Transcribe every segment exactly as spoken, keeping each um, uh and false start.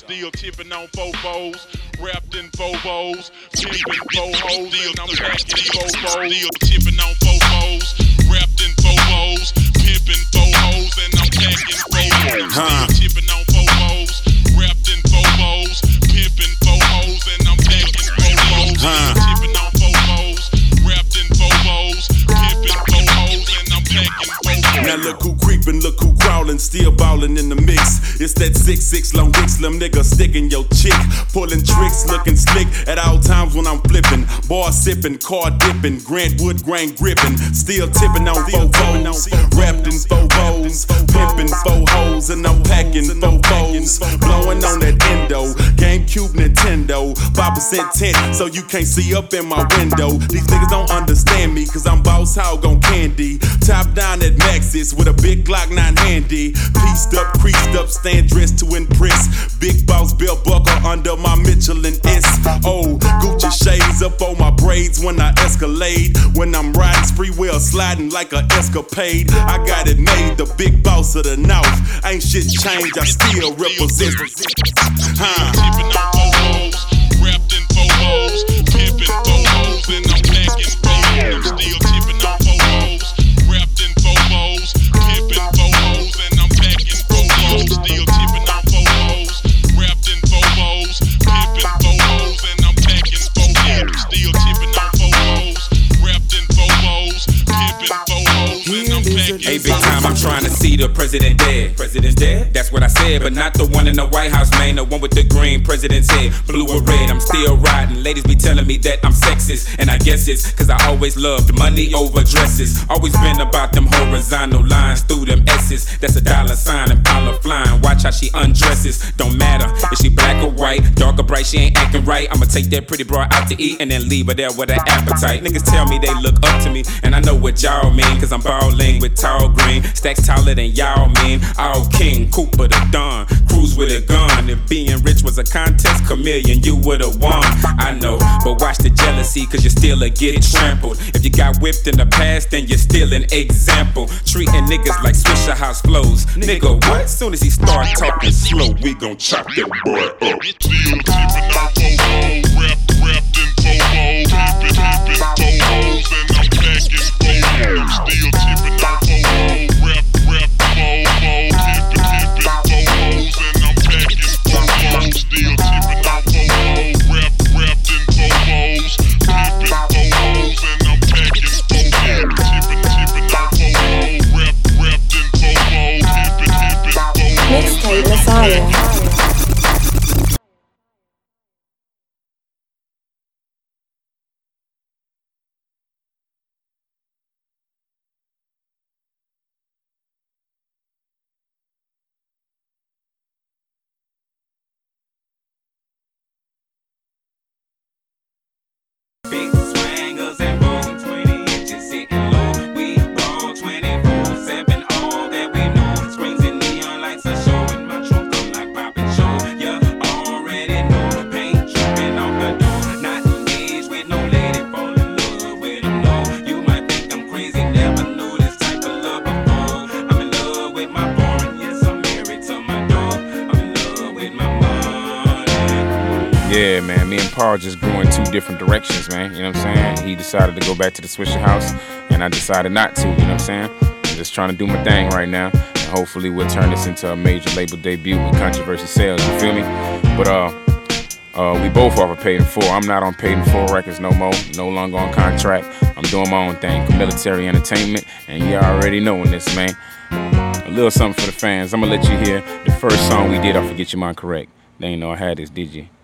Still tipping on fofos, wrapped in fofos, pimping fofos, and I'm packing fofos. Still tipping on fofos, wrapped in fofos, pimping fofos, and I'm packing fofos. Still tipping on fofos, wrapped in fofos, pimping fofos, and I'm packing fofos. Still tipping on fofos, wrapped in fofos, pimping fofos, and I'm packing fofos. Now look who creepin', look who crawlin', still ballin' in the mix. It's that six six long dick slim nigga sticking your chick, pulling tricks, looking slick at all times when I'm flippin'. Bar sippin', car dippin', Grant Wood grain grippin', still tippin' on fofos, wrapped in fofos, pimpin' fofos, and I'm packing fofos, blowin' on that endo, GameCube, Nintendo, five percent tint, so you can't see up in my window. These niggas don't understand me, cause I'm boss hog on candy, top down at Maxis with a big Glock nine handy, pieced up, creased up, stand dressed to impress, big boss belt buckle under my Michelin S O, Gucci shades up on my braids when I escalade, when I'm riding spree wheel sliding like a escapade. I got it made, the big boss of the north, ain't shit changed, I still represent. Huh. Tipping on fofos, wrapped in fofos, pimping fofos, and I'm packing fofos. Still tipping on fofos, wrapped in fofos, pimping fofos, and I'm packing fofos. Still tipping on fofos, wrapped in fofos, pimping fofos, and I'm packing fofos. Still tipping on fofos, wrapped in fofos, pimping fofos, and I'm packing. Hey, big time, I'm trying to see the president dead. President's dead? That's what I said, but not the one in the White House, man. The one with the green president's head, blue or red. I'm still riding. Ladies be telling me that I'm sexist, and I guess it's cause I always loved money over dresses. Always been about them horizontal lines through them S's. That's a dollar sign and dollar flying. Watch how she undresses. Don't matter if she black or white, dark or bright, she ain't acting right. I'ma take that pretty broad out to eat and then leave her there with an appetite. Niggas tell me they look up to me, and I know what y'all mean, cause I'm ballin' with tall green, stacks taller than y'all mean. All king, Cooper the Don, cruise with a gun. If being rich was a contest, Chameleon, you would've won. I know, but watch the jealousy, cause you still a get trampled. If you got whipped in the past, then you're still an example. Treating niggas like Swisher House flows. Nigga, what? Soon as he start talking slow, we gon' chop that boy up. Still tipping on fofos, wrapped, wrapped in fofos, pimping, pimping fofos, and I'm packing fofos. Still tipping on fofos, wrapped, wrapped fofos, pimping, pimping fofos, and I'm packing fofos. Still tipping on fofos, wrapped, wrapped in fofos, pimping fofos, and I'm packing fofos. Tipping, tipping on fofos, wrapped, wrapped in fofos, pimping, pimping fofos. Mixtape Messiah. Big swangers and rolling twenty inches, sitting low. We roll twenty-four seven, all that we know. Screens and neon lights are showing my trunk up like poppin' show. You already know the paint dripping off the door. Not engaged with no lady, fall in love with them, no. You might think I'm crazy, never knew this type of love before. I'm in love with my boring, yes, I'm married to my dog. I'm in love with my money. Yeah, man, me and Paul just grew in two different directions, man. You know what I'm saying? He decided to go back to the Swisher House, and I decided not to, you know what I'm saying? I'm just trying to do my thing right now, and hopefully we'll turn this into a major label debut with Controversy Sales, you feel me? But, uh, uh, we both off of Paid in Full. I'm not on Paid in Full Records no more, no longer on contract. I'm doing my own thing, Military Entertainment, and you already knowing this, man. A little something for the fans. I'm gonna let you hear the first song we did, I Forget Your Mind Correct. They ain't know I had this, did you?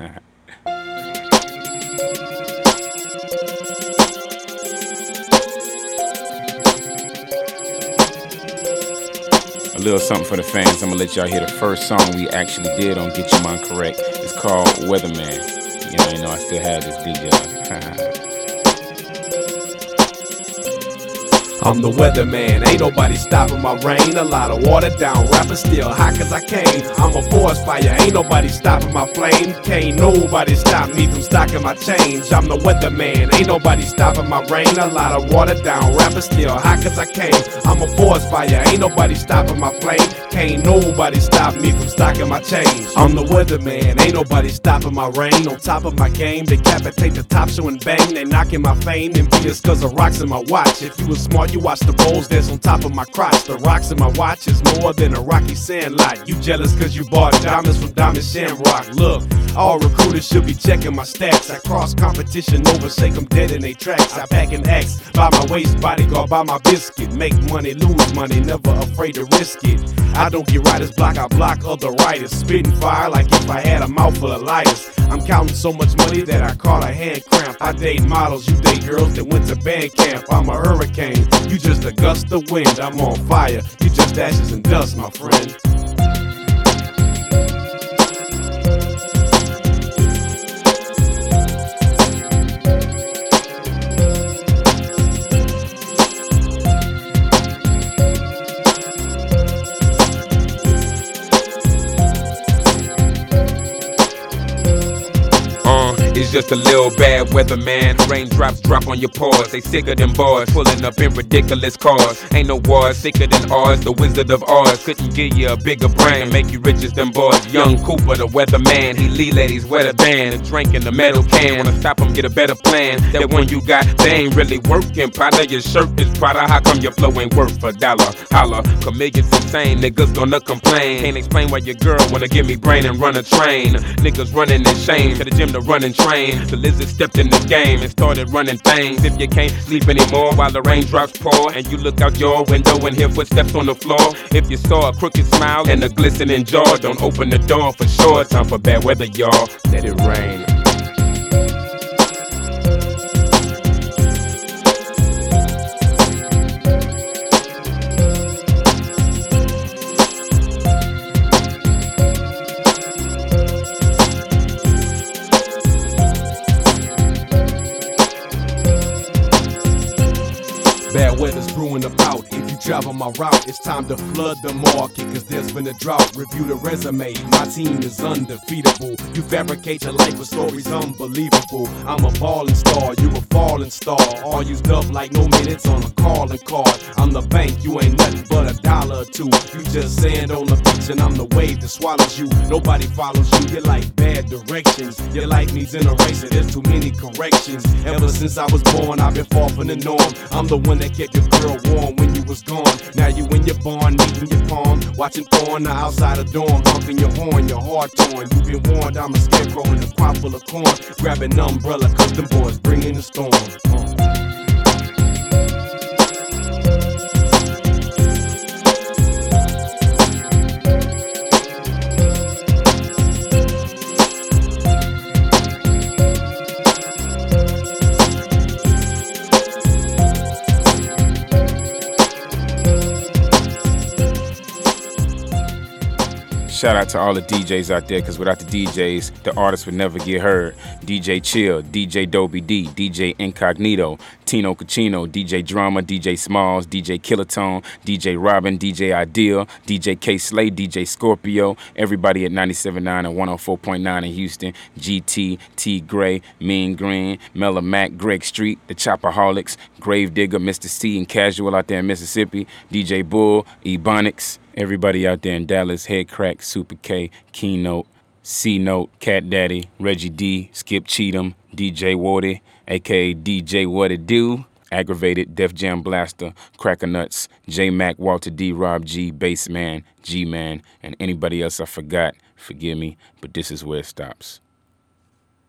A little something for the fans. I'm gonna let y'all hear the first song we actually did on Get Your Mind Correct. It's called Weatherman. You know, you know I still have this D J. I'm the weatherman, ain't nobody stopping my rain. A lot of watered down rappers still hot cause I came. I'm a forest fire, ain't nobody stopping my flame. Can't nobody stop me from stocking my change. I'm the weatherman, ain't nobody stopping my rain. A lot of watered down rappers still hot cause I came. I'm a forest fire, ain't nobody stopping my flame. Can't nobody stop me from stocking my change. I'm the weatherman, ain't nobody stopping my rain. On top of my game, decapitate the top show and bang. They knocking my fame and beaters cause of rocks in my watch. If you was smart, you watch the rolls that's on top of my crotch. The rocks in my watch is more than a rocky sand lot. You jealous cause you bought diamonds from Diamond Shamrock. Look, all recruiters should be checking my stats. I cross competition over, shake them dead in they tracks. I pack an axe, buy my waist, bodyguard, buy my biscuit. Make money, lose money, never afraid to risk it. I don't get writer's block, I block other writers. Spitting fire like if I had a mouth full of lighters. I'm counting so much money that I caught a hand cramp. I date models, you date girls that went to band camp. I'm a hurricane, you just a gust of wind. I'm on fire, you just ashes and dust, my friend. It's just a little bad weather, man. Raindrops drop on your paws. They sicker than bars, pulling up in ridiculous cars. Ain't no wars sicker than ours. The Wizard of Oz couldn't give you a bigger brain and make you rich as them boys. Young Cooper, the weatherman, he lead ladies weather band. A drink in the metal can. Wanna stop him, get a better plan. That one you got, they ain't really working. Prada, your shirt is Prada. How come your flow ain't worth a dollar? Holla, chameleons insane. Niggas gonna complain. Can't explain why your girl wanna give me brain and run a train. Niggas running in shame to the gym to run and train. The lizard stepped in the game and started running things. If you can't sleep anymore while the raindrops pour and you look out your window and hear footsteps on the floor, if you saw a crooked smile and a glistening jaw, don't open the door for sure. Time for bad weather, y'all. Let it rain. Bad weather's brewing about. If you travel my route, it's time to flood the market, cause there's been a drought. Review the resume, my team is undefeatable. You fabricate your life with stories unbelievable. I'm a ballin' star, you a falling star. All used up like no minutes on a calling card. I'm the bank, you ain't nothing but a dollar or two. You just sand on the beach and I'm the wave that swallows you. Nobody follows you, you're like bad directions. Your life needs an eraser, there's too many corrections. Ever since I was born, I've been far from the norm. I'm the one that kept your girl warm when you was gone. Now you in your barn, eating your palm, watching porn outside a dorm, honking your horn, your heart torn. You been warned, I'm a scarecrow in a crop full of corn. Grab an umbrella, cause them boys bringing the storm. Uh. Shout out to all the D Js out there, because without the D Js, the artists would never get heard. D J Chill, D J Dobie D, D J Incognito, Tino Cucino, D J Drama, D J Smalls, D J Killertone, D J Robin, D J Ideal, D J K Slay, D J Scorpio, everybody at ninety-seven point nine and one oh four point nine in Houston, G T, T Gray, Mean Green, Mella Mac, Greg Street, the Chopperholics, Gravedigger, Mister C and Casual out there in Mississippi, D J Bull, Ebonics, everybody out there in Dallas, Head Crack, Super K, Keynote, C-Note, Cat Daddy, Reggie D, Skip Cheatham, D J Wardy, aka D J What It Do, Aggravated, Def Jam Blaster, Cracker Nuts, J Mac, Walter D, Rob G, Bassman, G-Man, and anybody else I forgot, forgive me, but this is where it stops.